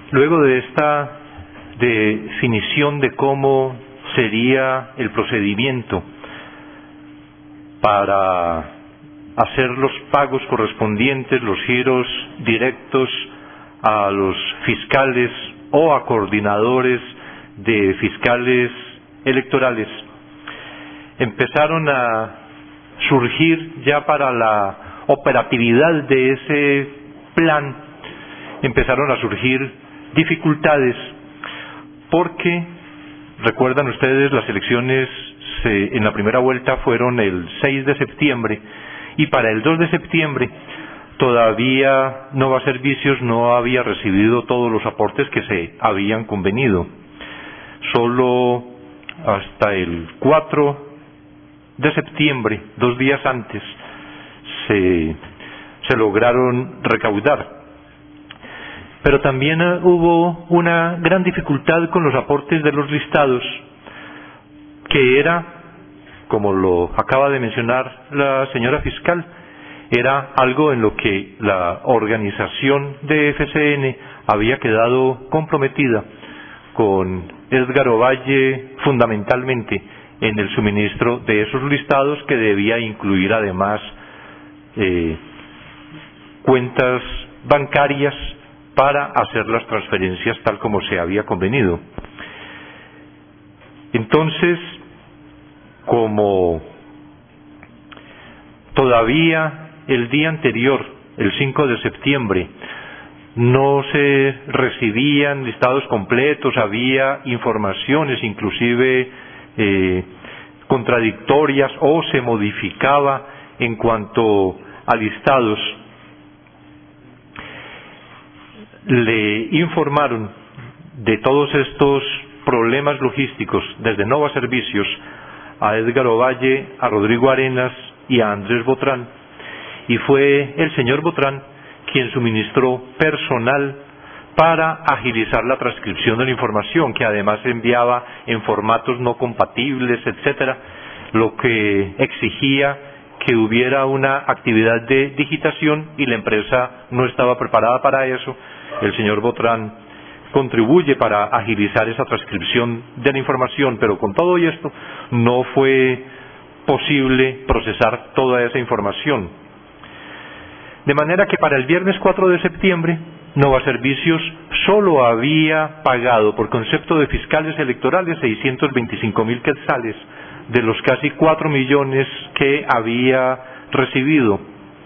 Luego de esta definición de cómo sería el procedimiento para hacer los pagos correspondientes, los giros directos a los fiscales o a coordinadores de fiscales electorales, empezaron a surgir ya para la operatividad de ese plan, empezaron a surgir dificultades porque, recuerdan ustedes, las elecciones en la primera vuelta fueron el 6 de septiembre y para el 2 de septiembre todavía Nova Servicios no había recibido todos los aportes que se habían convenido. Solo hasta el 4 de septiembre, 2 días antes, se lograron recaudar. Pero también hubo una gran dificultad con los aportes de los listados, que era, como lo acaba de mencionar la señora fiscal, era algo en lo que la organización de FCN había quedado comprometida con Edgar Ovalle fundamentalmente en el suministro de esos listados, que debía incluir además cuentas bancarias para hacer las transferencias tal como se había convenido. Entonces, como todavía el día anterior, el 5 de septiembre, no se recibían listados completos, había informaciones inclusive contradictorias o se modificaba en cuanto a listados, le informaron de todos estos problemas logísticos desde Nova Servicios a Edgar Ovalle, a Rodrigo Arenas y a Andrés Botrán, y fue el señor Botrán quien suministró personal para agilizar la transcripción de la información, que además se enviaba en formatos no compatibles, etcétera, lo que exigía que hubiera una actividad de digitación y la empresa no estaba preparada para eso. El señor Botrán contribuye para agilizar esa transcripción de la información, pero con todo y esto no fue posible procesar toda esa información. De manera que para el viernes 4 de septiembre, Nova Servicios solo había pagado por concepto de fiscales electorales 625.000 quetzales de los casi 4 millones que había recibido.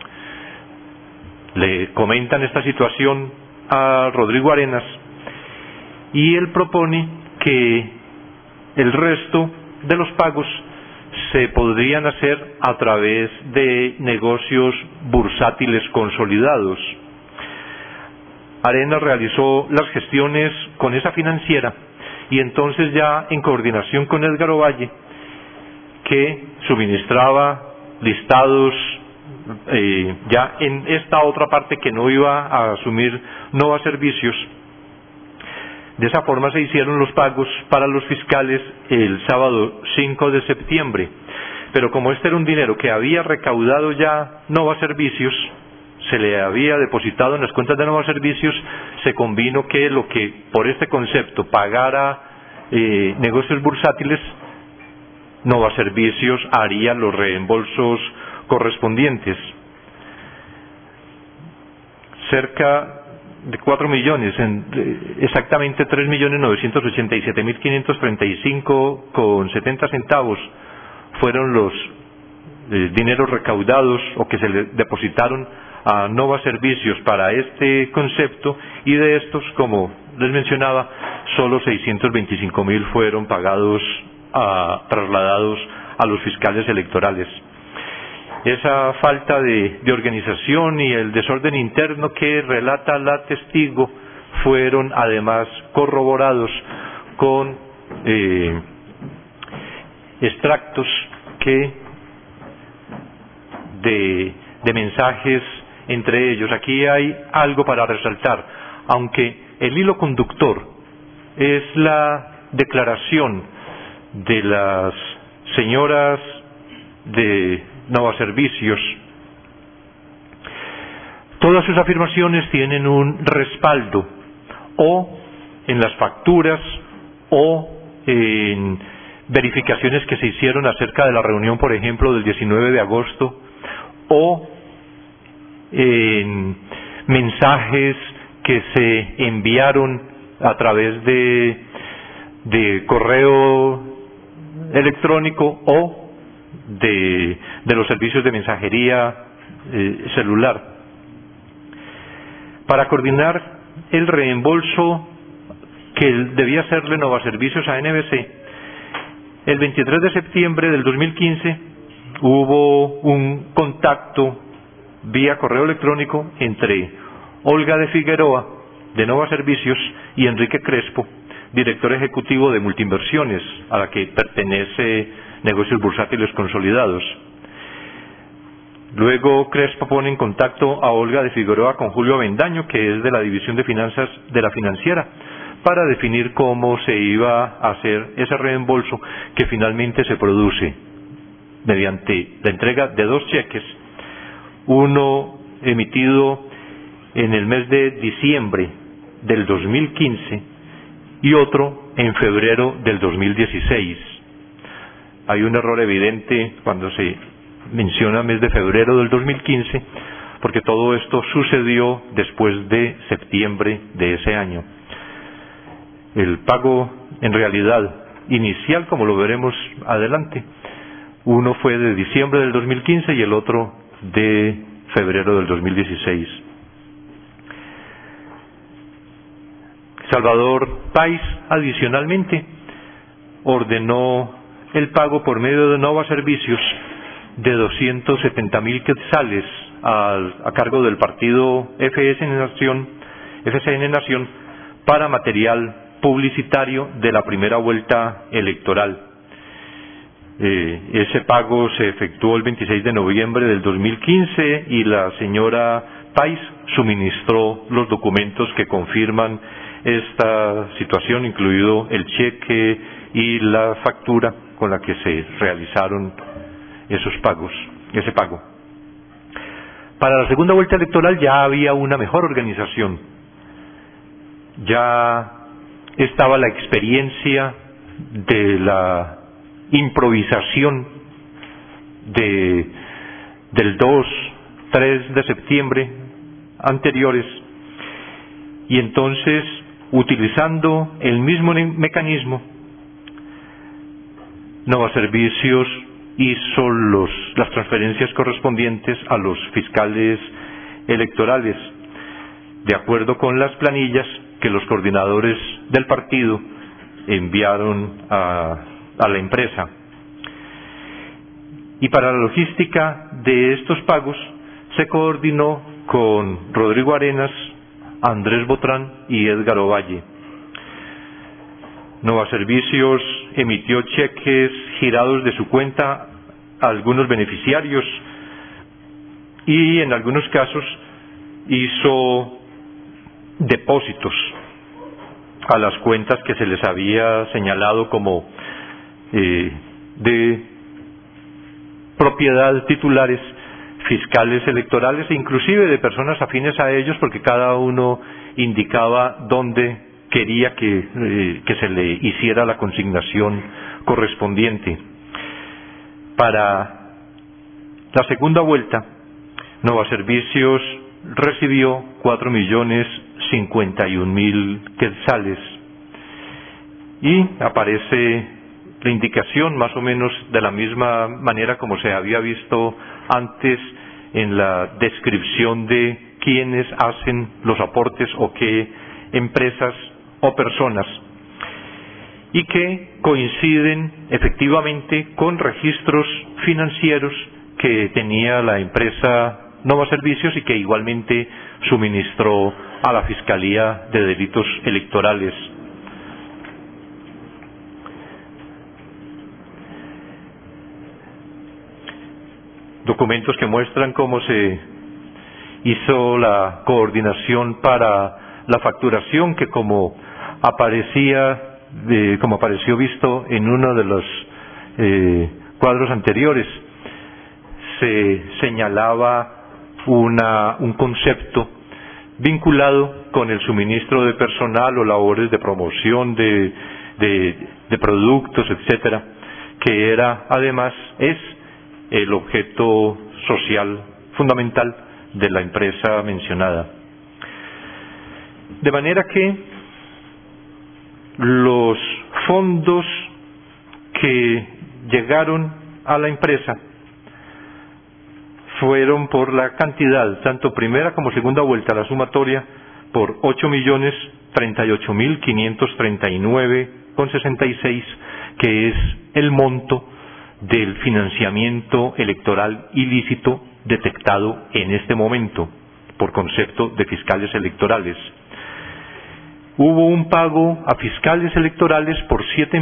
Le comentan esta situación a Rodrigo Arenas y él propone que el resto de los pagos se podrían hacer a través de negocios bursátiles consolidados. Arenas realizó las gestiones con esa financiera y entonces, ya en coordinación con Edgar Ovalle, que suministraba listados ya en esta otra parte que no iba a asumir Nova Servicios, de esa forma se hicieron los pagos para los fiscales el sábado 5 de septiembre. Pero como este era un dinero que había recaudado ya Nova Servicios, se le había depositado en las cuentas de Nova Servicios, se convino que lo que por este concepto pagara negocios bursátiles, Nova Servicios haría los reembolsos correspondientes. Cerca de 4 millones, exactamente 3.987.535,70 centavos fueron los dineros recaudados o que se le depositaron a Nova Servicios para este concepto, y de estos, como les mencionaba, solo 625.000 fueron pagados, trasladados a los fiscales electorales. Esa falta de organización y el desorden interno que relata la testigo fueron además corroborados con extractos de mensajes entre ellos. Aquí hay algo para resaltar. Aunque el hilo conductor es la declaración de las señoras de Nova Servicios, todas sus afirmaciones tienen un respaldo o en las facturas o en verificaciones que se hicieron acerca de la reunión, por ejemplo, del 19 de agosto, o en mensajes que se enviaron a través de correo electrónico o de los servicios de mensajería celular. Para coordinar el reembolso que debía hacerle Novaservicios a NBC, el 23 de septiembre del 2015 hubo un contacto vía correo electrónico entre Olga de Figueroa, de Novaservicios, y Enrique Crespo, director ejecutivo de Multinversiones, a la que pertenece Negocios Bursátiles Consolidados. Luego Crespo pone en contacto a Olga de Figueroa con Julio Avendaño, que es de la División de Finanzas de la Financiera, para definir cómo se iba a hacer ese reembolso que finalmente se produce mediante la entrega de 2 cheques, uno emitido en el mes de diciembre del 2015 y otro en febrero del 2016. Hay un error evidente cuando se menciona mes de febrero del 2015, porque todo esto sucedió después de septiembre de ese año. El pago en realidad inicial, como lo veremos adelante, uno fue de diciembre del 2015 y el otro de febrero del 2016. Salvador Pais, adicionalmente, ordenó el pago por medio de Novaservicios de 270,000 quetzales a cargo del partido FCN Nación para material publicitario de la primera vuelta electoral. Ese pago se efectuó el 26 de noviembre del 2015 y la señora Pais suministró los documentos que confirman esta situación, incluido el cheque y la factura con la que se realizaron ese pago. Para la segunda vuelta electoral ya había una mejor organización. Ya estaba la experiencia de la improvisación del 2, 3 de septiembre anteriores, y entonces, utilizando el mismo mecanismo, Novaservicios hizo las transferencias correspondientes a los fiscales electorales, de acuerdo con las planillas que los coordinadores del partido enviaron a la empresa. Y para la logística de estos pagos se coordinó con Rodrigo Arenas, Andrés Botrán y Edgar Ovalle. Novaservicios emitió cheques girados de su cuenta a algunos beneficiarios y en algunos casos hizo depósitos a las cuentas que se les había señalado como de propiedad titulares fiscales electorales e inclusive de personas afines a ellos, porque cada uno indicaba dónde quería que se le hiciera la consignación correspondiente. Para la segunda vuelta, Novaservicios recibió 4,051,000 quetzales y aparece la indicación más o menos de la misma manera como se había visto antes en la descripción de quiénes hacen los aportes o qué empresas o personas, y que coinciden efectivamente con registros financieros que tenía la empresa Novaservicios y que igualmente suministró a la Fiscalía de Delitos Electorales. Documentos que muestran cómo se hizo la coordinación para la facturación, que como apareció visto en uno de los cuadros anteriores, se señalaba un concepto vinculado con el suministro de personal o labores de promoción de productos, etcétera, que era, además, es el objeto social fundamental de la empresa mencionada. De manera que los fondos que llegaron a la empresa fueron por la cantidad, tanto primera como segunda vuelta, la sumatoria, por 8.038.539,66, que es el monto del financiamiento electoral ilícito detectado en este momento por concepto de fiscales electorales. Hubo un pago a fiscales electorales por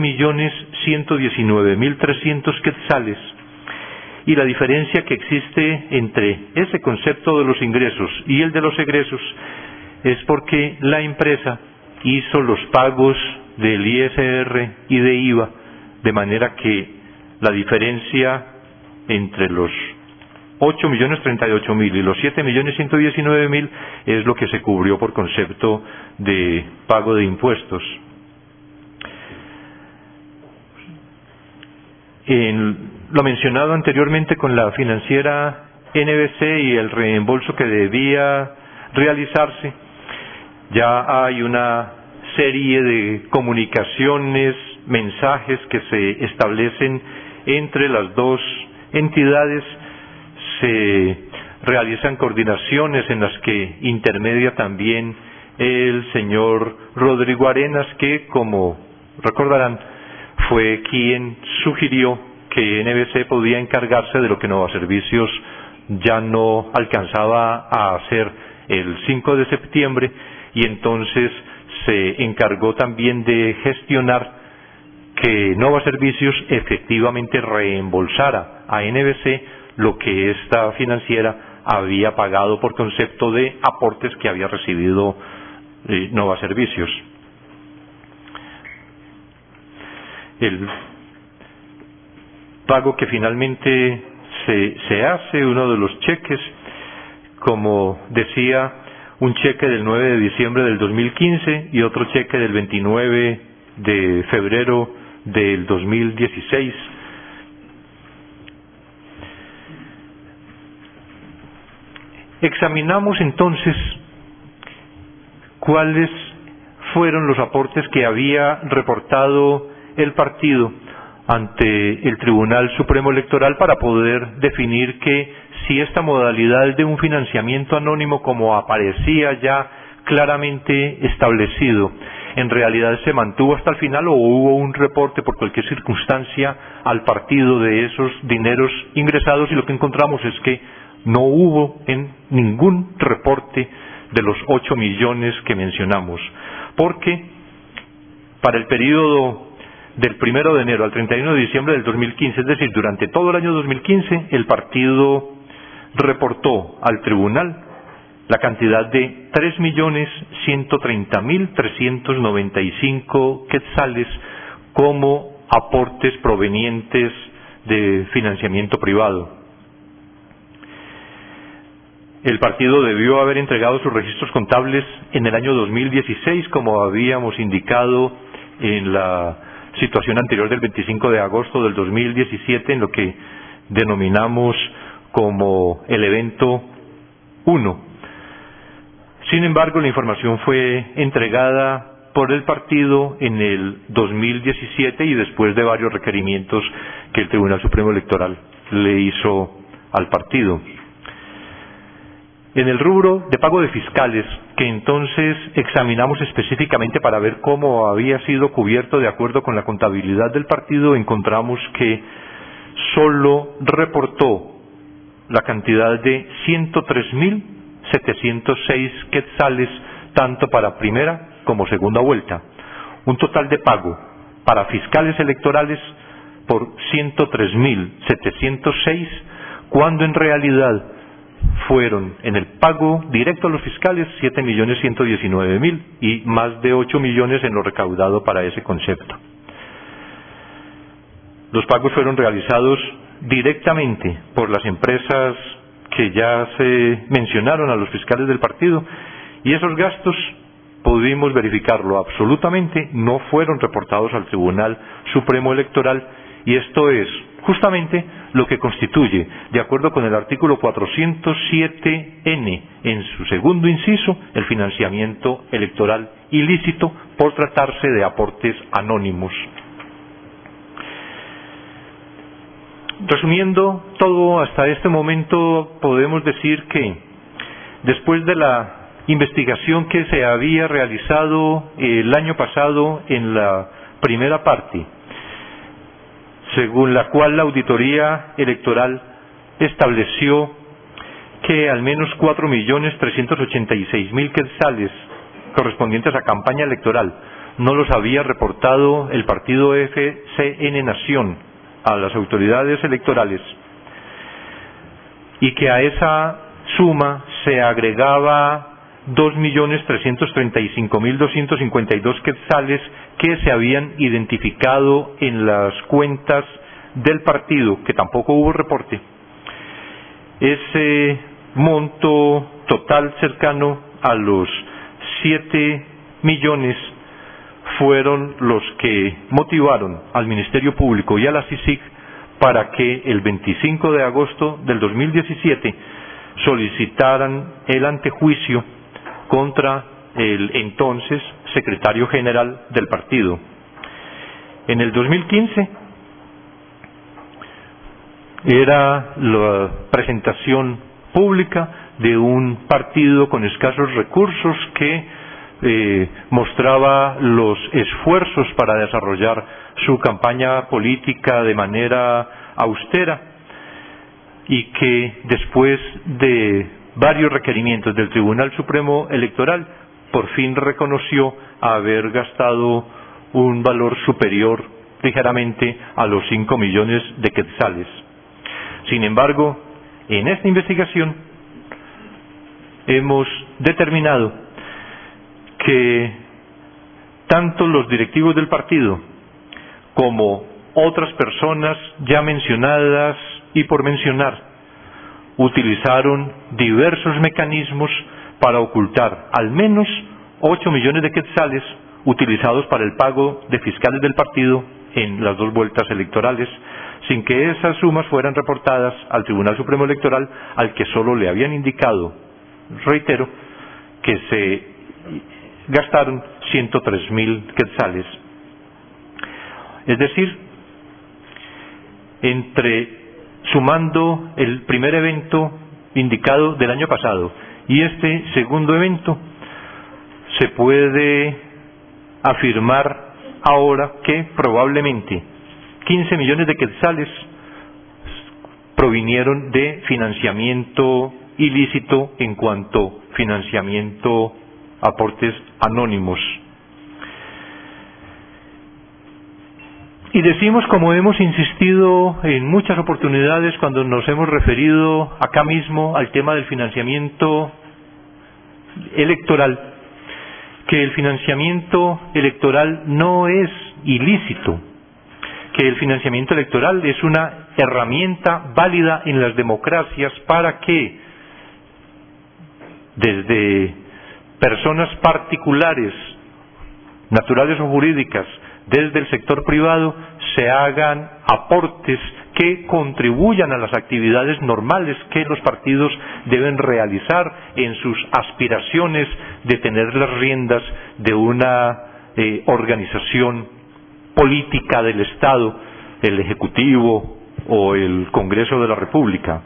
7.119.300 quetzales, y la diferencia que existe entre ese concepto de los ingresos y el de los egresos es porque la empresa hizo los pagos del ISR y de IVA, de manera que la diferencia entre los 8.038.000 y los 7.119.000 es lo que se cubrió por concepto de pago de impuestos. En lo mencionado anteriormente con la financiera NBC y el reembolso que debía realizarse, ya hay una serie de comunicaciones, mensajes que se establecen entre las dos entidades. Se realizan coordinaciones en las que intermedia también el señor Rodrigo Arenas, que, como recordarán, fue quien sugirió que NBC podía encargarse de lo que Nova Servicios ya no alcanzaba a hacer el 5 de septiembre, y entonces se encargó también de gestionar que Nova Servicios efectivamente reembolsara a NBC lo que esta financiera había pagado por concepto de aportes que había recibido Nova Servicios. El pago que finalmente se hace, uno de los cheques, como decía, un cheque del 9 de diciembre del 2015 y otro cheque del 29 de febrero del 2016. Examinamos entonces cuáles fueron los aportes que había reportado el partido ante el Tribunal Supremo Electoral para poder definir que si esta modalidad de un financiamiento anónimo, como aparecía ya claramente establecido, en realidad se mantuvo hasta el final, o hubo un reporte por cualquier circunstancia al partido de esos dineros ingresados, y lo que encontramos es que no hubo en ningún reporte de los 8 millones que mencionamos, porque para el periodo del 1 de enero al 31 de diciembre del 2015, es decir, durante todo el año 2015, el partido reportó al tribunal la cantidad de 3.130.395 quetzales como aportes provenientes de financiamiento privado. El partido debió haber entregado sus registros contables en el año 2016, como habíamos indicado en la situación anterior del 25 de agosto del 2017, en lo que denominamos como el evento 1. Sin embargo, la información fue entregada por el partido en el 2017 y después de varios requerimientos que el Tribunal Supremo Electoral le hizo al partido. En el rubro de pago de fiscales, que entonces examinamos específicamente para ver cómo había sido cubierto de acuerdo con la contabilidad del partido, encontramos que solo reportó la cantidad de 103.706 quetzales, tanto para primera como segunda vuelta. Un total de pago para fiscales electorales por 103.706, cuando en realidad fueron en el pago directo a los fiscales 7.119.000 y más de 8 millones en lo recaudado para ese concepto. Los pagos fueron realizados directamente por las empresas que ya se mencionaron a los fiscales del partido, Y esos gastos, pudimos verificarlo absolutamente, no fueron reportados al Tribunal Supremo Electoral, y esto es justamente lo que constituye, de acuerdo con el artículo 407N, en su segundo inciso, el financiamiento electoral ilícito por tratarse de aportes anónimos. Resumiendo todo hasta este momento, podemos decir que después de la investigación que se había realizado el año pasado en la primera parte, según la cual la auditoría electoral estableció que al menos 4.386.000 quetzales correspondientes a campaña electoral no los había reportado el partido FCN Nación a las autoridades electorales, y que a esa suma se agregaba 2.335.252 quetzales que se habían identificado en las cuentas del partido, que tampoco hubo reporte. Ese monto total cercano a los 7 millones fueron los que motivaron al Ministerio Público y a la CICIG para que el 25 de agosto del 2017 solicitaran el antejuicio contra el entonces secretario general del partido. En el 2015 era la presentación pública de un partido con escasos recursos que mostraba los esfuerzos para desarrollar su campaña política de manera austera, y que después de varios requerimientos del Tribunal Supremo Electoral por fin reconoció haber gastado un valor superior ligeramente a los 5 millones de quetzales. Sin embargo, en esta investigación hemos determinado que tanto los directivos del partido como otras personas ya mencionadas y por mencionar utilizaron diversos mecanismos para ocultar al menos 8 millones de quetzales utilizados para el pago de fiscales del partido en las 2 vueltas electorales, sin que esas sumas fueran reportadas al Tribunal Supremo Electoral, al que solo le habían indicado, reitero, que se gastaron 103.000 quetzales. Es decir, sumando el primer evento indicado del año pasado y este segundo evento, se puede afirmar ahora que probablemente 15 millones de quetzales provinieron de financiamiento ilícito en cuanto financiamiento aportes anónimos. Y decimos, como hemos insistido en muchas oportunidades cuando nos hemos referido acá mismo al tema del financiamiento electoral, que el financiamiento electoral no es ilícito, que el financiamiento electoral es una herramienta válida en las democracias para que desde personas particulares, naturales o jurídicas, desde el sector privado, se hagan aportes que contribuyan a las actividades normales que los partidos deben realizar en sus aspiraciones de tener las riendas de una organización política del Estado, el Ejecutivo o el Congreso de la República.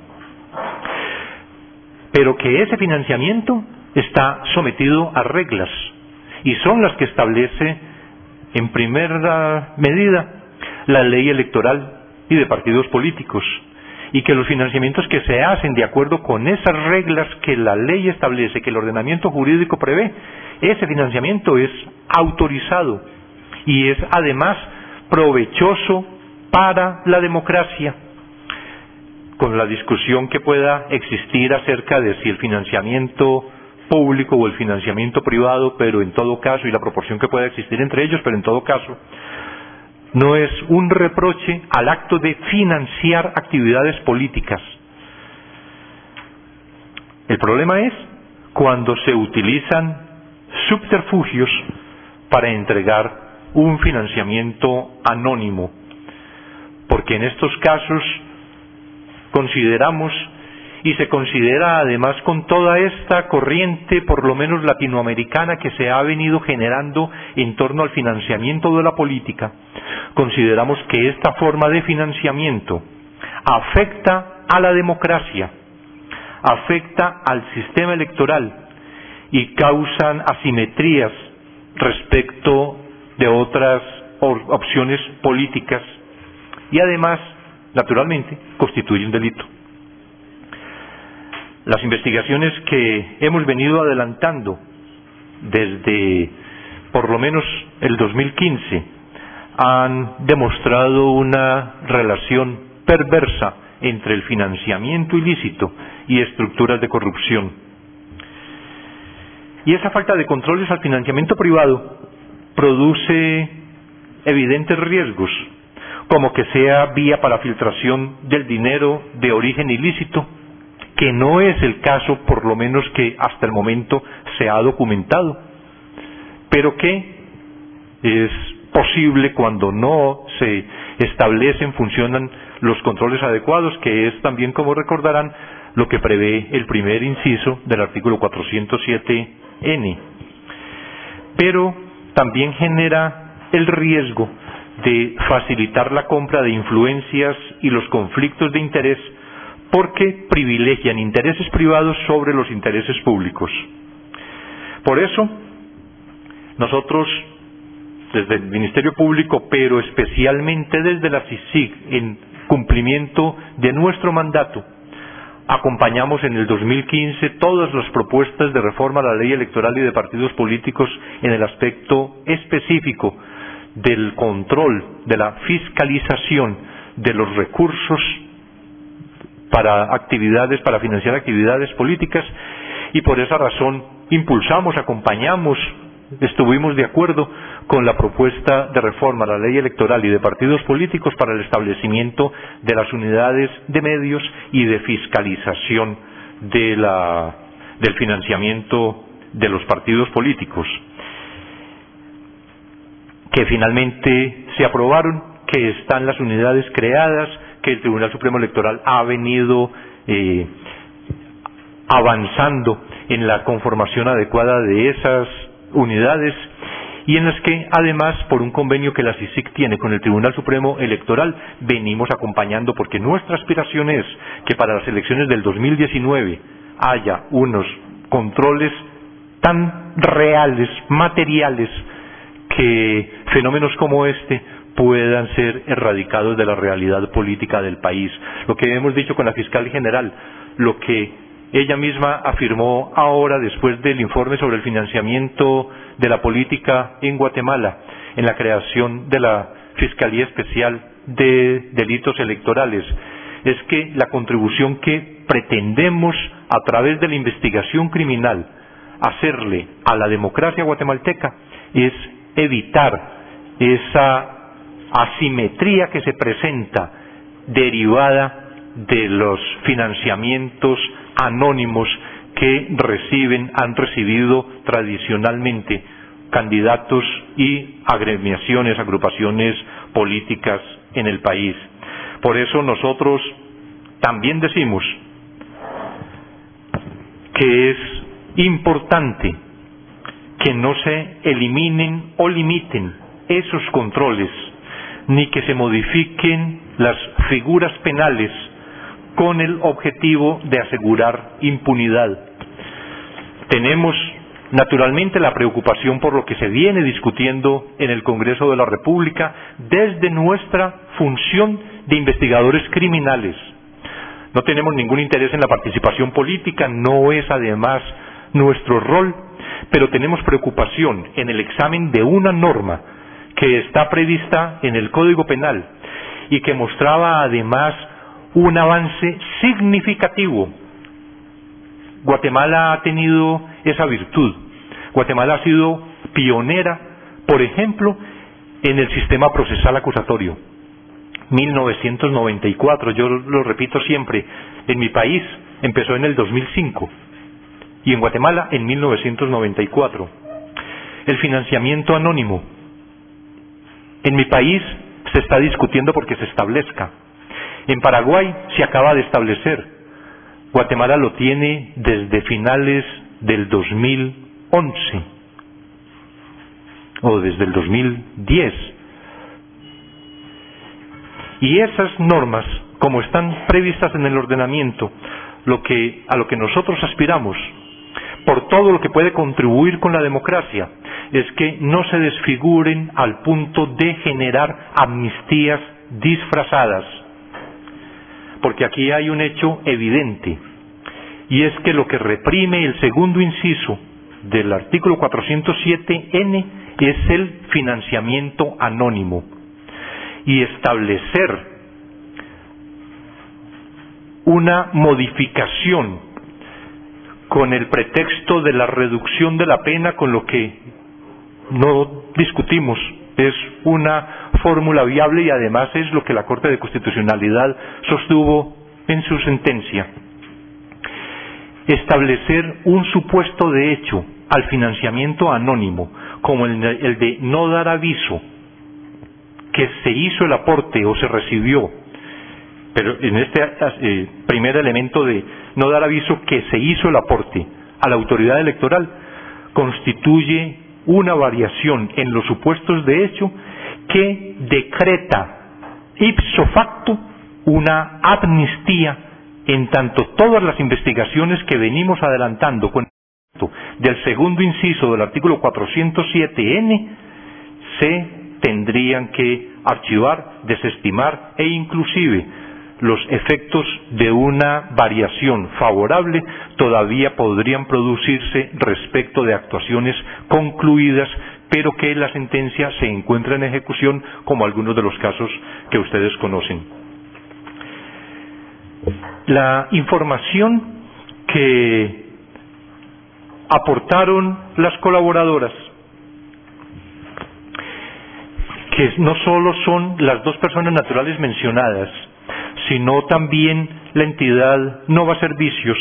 Pero que ese financiamiento está sometido a reglas, y son las que establece en primera medida la ley electoral y de partidos políticos, y que los financiamientos que se hacen de acuerdo con esas reglas que la ley establece, que el ordenamiento jurídico prevé, ese financiamiento es autorizado y es además provechoso para la democracia, con la discusión que pueda existir acerca de si el financiamiento público o el financiamiento privado, pero en todo caso, y la proporción que pueda existir entre ellos, pero en todo caso, no es un reproche al acto de financiar actividades políticas. El problema es cuando se utilizan subterfugios para entregar un financiamiento anónimo, porque en estos casos consideramos, y se considera además con toda esta corriente, por lo menos latinoamericana, que se ha venido generando en torno al financiamiento de la política, consideramos que esta forma de financiamiento afecta a la democracia, afecta al sistema electoral y causan asimetrías respecto de otras opciones políticas y además, naturalmente, constituye un delito. Las investigaciones que hemos venido adelantando desde por lo menos el 2015 han demostrado una relación perversa entre el financiamiento ilícito y estructuras de corrupción. Y esa falta de controles al financiamiento privado produce evidentes riesgos, como que sea vía para filtración del dinero de origen ilícito, que no es el caso, por lo menos que hasta el momento se ha documentado, pero que es posible cuando no se establecen, funcionan los controles adecuados, que es también, como recordarán, lo que prevé el primer inciso del artículo 407N. Pero también genera el riesgo de facilitar la compra de influencias y los conflictos de interés, porque privilegian intereses privados sobre los intereses públicos. Por eso, nosotros, desde el Ministerio Público, pero especialmente desde la CICIG, en cumplimiento de nuestro mandato, acompañamos en el 2015 todas las propuestas de reforma a la ley electoral y de partidos políticos en el aspecto específico del control, de la fiscalización de los recursos para financiar actividades políticas, y por esa razón impulsamos, acompañamos, estuvimos de acuerdo con la propuesta de reforma a la ley electoral y de partidos políticos para el establecimiento de las unidades de medios y de fiscalización del financiamiento de los partidos políticos, que finalmente se aprobaron, que están las unidades creadas, que el Tribunal Supremo Electoral ha venido avanzando en la conformación adecuada de esas unidades, y en las que además, por un convenio que la CICIG tiene con el Tribunal Supremo Electoral, venimos acompañando, porque nuestra aspiración es que para las elecciones del 2019 haya unos controles tan reales, materiales, que fenómenos como este puedan ser erradicados de la realidad política del país. Lo que hemos dicho con la fiscal general, lo que ella misma afirmó ahora después del informe sobre el financiamiento de la política en Guatemala, en la creación de la Fiscalía Especial de Delitos Electorales, es que la contribución que pretendemos a través de la investigación criminal hacerle a la democracia guatemalteca es evitar esa asimetría que se presenta derivada de los financiamientos anónimos que han recibido tradicionalmente candidatos y agremiaciones, agrupaciones políticas en el país. Por eso nosotros también decimos que es importante que no se eliminen o limiten esos controles, ni que se modifiquen las figuras penales con el objetivo de asegurar impunidad. Tenemos naturalmente la preocupación por lo que se viene discutiendo en el Congreso de la República desde nuestra función de investigadores criminales. No tenemos ningún interés en la participación política, no es además nuestro rol, pero tenemos preocupación en el examen de una norma que está prevista en el Código Penal y que mostraba además un avance significativo. Guatemala ha tenido esa virtud. Guatemala ha sido pionera, por ejemplo, en el sistema procesal acusatorio. 1994, yo lo repito siempre, en mi país empezó en el 2005. y en Guatemala en 1994. El financiamiento anónimo. En mi país se está discutiendo porque se establezca. En Paraguay se acaba de establecer. Guatemala lo tiene desde finales del 2011 o desde el 2010. Y esas normas, como están previstas en el ordenamiento, a lo que nosotros aspiramos, por todo lo que puede contribuir con la democracia, es que no se desfiguren al punto de generar amnistías disfrazadas. Porque aquí hay un hecho evidente, y es que lo que reprime el segundo inciso del artículo 407N es el financiamiento anónimo. Y establecer una modificación con el pretexto de la reducción de la pena, con lo que no discutimos, es una fórmula viable y además es lo que la Corte de Constitucionalidad sostuvo en su sentencia. Establecer un supuesto de hecho al financiamiento anónimo, como el de no dar aviso que se hizo el aporte o se recibió, pero en este primer elemento de no dar aviso que se hizo el aporte a la autoridad electoral, constituye una variación en los supuestos de hecho que decreta ipso facto una amnistía, en tanto todas las investigaciones que venimos adelantando con del segundo inciso del artículo 407N se tendrían que archivar, desestimar e inclusive los efectos de una variación favorable todavía podrían producirse respecto de actuaciones concluidas, pero que la sentencia se encuentra en ejecución, como algunos de los casos que ustedes conocen. La información que aportaron las colaboradoras, que no solo son las dos personas naturales mencionadas, sino también la entidad Nova Servicios,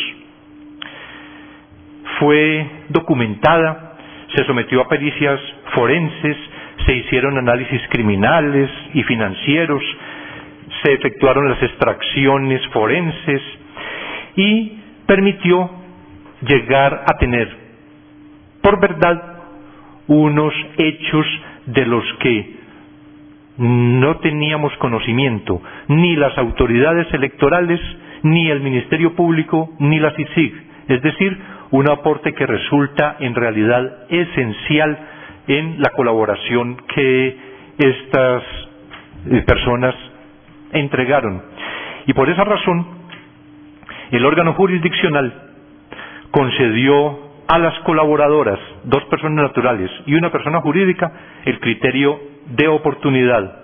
fue documentada, se sometió a pericias forenses, se hicieron análisis criminales y financieros, se efectuaron las extracciones forenses y permitió llegar a tener por verdad unos hechos de los que no teníamos conocimiento, ni las autoridades electorales, ni el Ministerio Público, ni la CICIG. Es decir, un aporte que resulta en realidad esencial en la colaboración que estas personas entregaron. Y por esa razón, el órgano jurisdiccional concedió a las colaboradoras, dos personas naturales y una persona jurídica, el criterio de oportunidad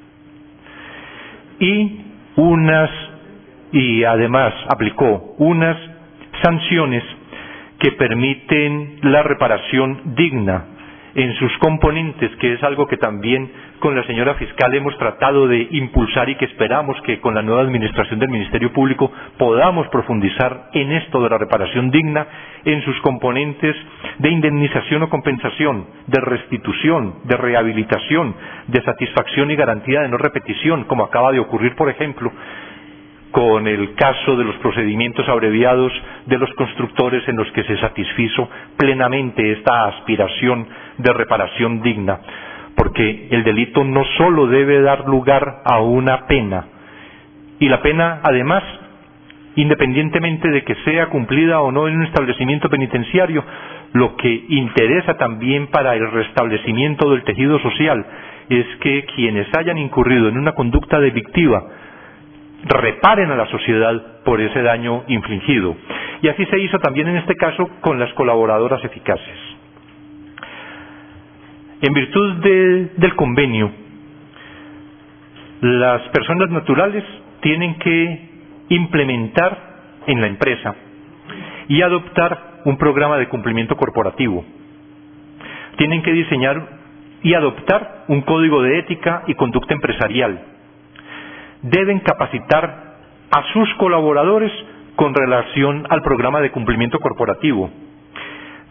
y además aplicó unas sanciones que permiten la reparación digna en sus componentes, que es algo que también con la señora fiscal hemos tratado de impulsar y que esperamos que con la nueva administración del Ministerio Público podamos profundizar en esto de la reparación digna en sus componentes de indemnización o compensación, de restitución, de rehabilitación, de satisfacción y garantía de no repetición, como acaba de ocurrir, por ejemplo, con el caso de los procedimientos abreviados de los constructores en los que se satisfizo plenamente esta aspiración de reparación digna, porque el delito no solo debe dar lugar a una pena, y la pena además, independientemente de que sea cumplida o no en un establecimiento penitenciario, lo que interesa también para el restablecimiento del tejido social es que quienes hayan incurrido en una conducta delictiva reparen a la sociedad por ese daño infligido. Y así se hizo también en este caso con las colaboradoras eficaces. En virtud del convenio, las personas naturales tienen que implementar en la empresa y adoptar un programa de cumplimiento corporativo. Tienen que diseñar y adoptar un código de ética y conducta empresarial. Deben capacitar a sus colaboradores con relación al programa de cumplimiento corporativo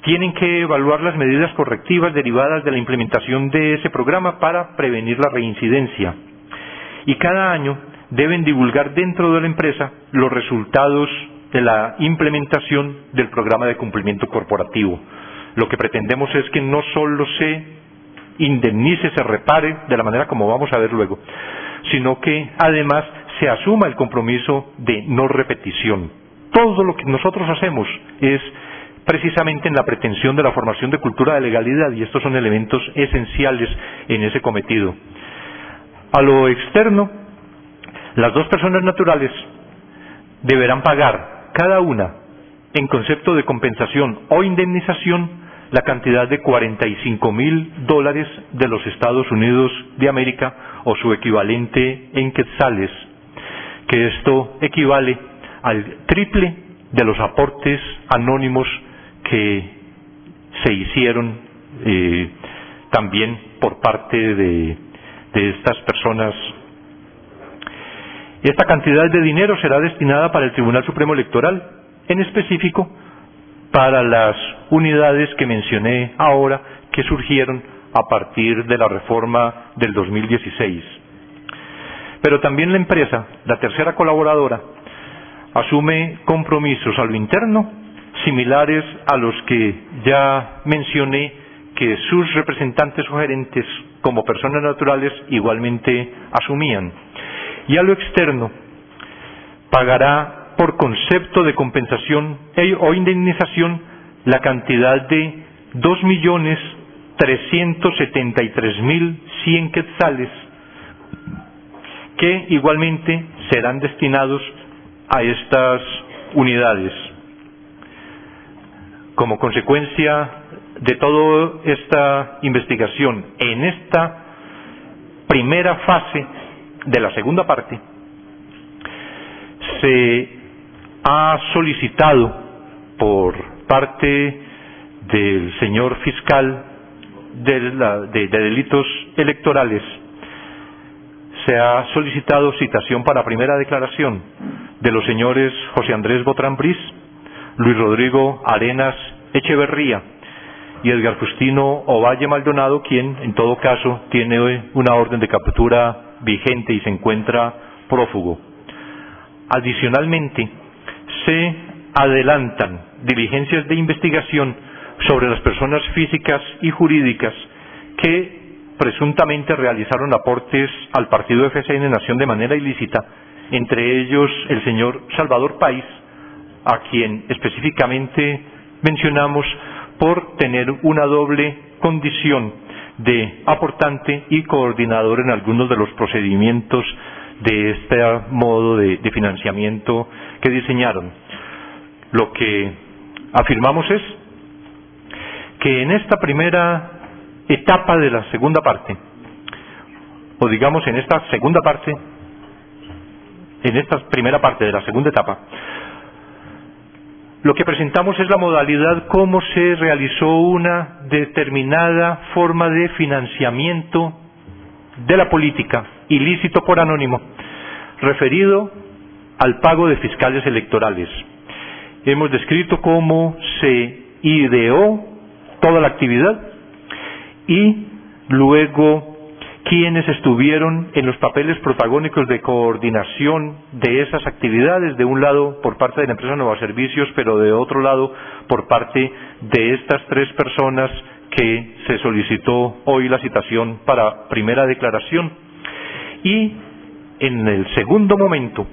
tienen que evaluar las medidas correctivas derivadas de la implementación de ese programa para prevenir la reincidencia. Y cada año deben divulgar dentro de la empresa los resultados de la implementación del programa de cumplimiento corporativo. Lo que pretendemos es que no solo se indemnice, se repare de la manera como vamos a ver luego, sino que además se asuma el compromiso de no repetición. Todo lo que nosotros hacemos es precisamente en la pretensión de la formación de cultura de legalidad, y estos son elementos esenciales en ese cometido. A lo externo, las dos personas naturales deberán pagar cada una, en concepto de compensación o indemnización, la cantidad de $45,000 de los Estados Unidos de América o su equivalente en quetzales, que esto equivale al triple de los aportes anónimos que se hicieron también por parte de estas personas. Esta cantidad de dinero será destinada para el Tribunal Supremo Electoral, en específico para las unidades que mencioné ahora, que surgieron a partir de la reforma del 2016. Pero también la empresa, la tercera colaboradora, asume compromisos a lo interno similares a los que ya mencioné que sus representantes o gerentes como personas naturales igualmente asumían. Y a lo externo pagará por concepto de compensación o indemnización la cantidad de 2.373.100 quetzales, que igualmente serán destinados a estas unidades. Como consecuencia de toda esta investigación, en esta primera fase de la segunda parte, se ha solicitado por parte del señor fiscal de delitos electorales, se ha solicitado citación para primera declaración de los señores José Andrés Botrán Briz, Luis Rodrigo Arenas Echeverría y Edgar Justino Ovalle Maldonado, quien en todo caso tiene una orden de captura vigente y se encuentra prófugo. Adicionalmente, se adelantan diligencias de investigación sobre las personas físicas y jurídicas que presuntamente realizaron aportes al partido FCN Nación de manera ilícita, entre ellos el señor Salvador Páez, a quien específicamente mencionamos por tener una doble condición de aportante y coordinador en algunos de los procedimientos de este modo de financiamiento que diseñaron. Lo que afirmamos es que en esta primera etapa de la segunda parte, o digamos en esta segunda parte, en esta primera parte de la segunda etapa, lo que presentamos es la modalidad cómo se realizó una determinada forma de financiamiento de la política, ilícito por anónimo, referido al pago de fiscales electorales. Hemos descrito cómo se ideó toda la actividad y luego quienes estuvieron en los papeles protagónicos de coordinación de esas actividades, de un lado por parte de la empresa Nueva Servicios, pero de otro lado por parte de estas tres personas que se solicitó hoy la citación para primera declaración. Y en el segundo momento,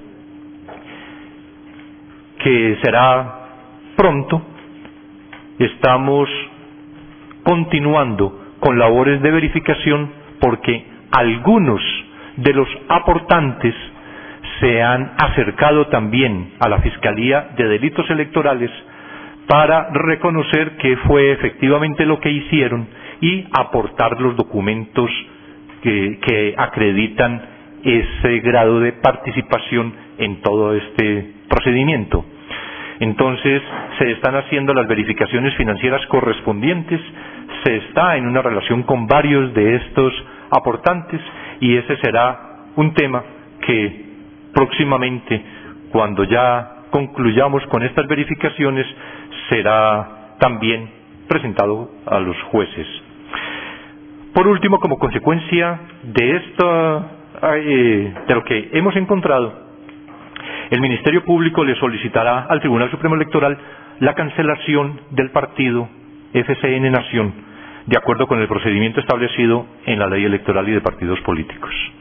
que será pronto, estamos continuando con labores de verificación porque algunos de los aportantes se han acercado también a la Fiscalía de Delitos Electorales para reconocer que fue efectivamente lo que hicieron y aportar los documentos que acreditan ese grado de participación en todo este procedimiento. Entonces, se están haciendo las verificaciones financieras correspondientes, se está en una relación con varios de estos aportantes y ese será un tema que próximamente, cuando ya concluyamos con estas verificaciones, será también presentado a los jueces. Por último, como consecuencia de lo que hemos encontrado, el Ministerio Público le solicitará al Tribunal Supremo Electoral la cancelación del partido FCN Nación, de acuerdo con el procedimiento establecido en la Ley Electoral y de Partidos Políticos.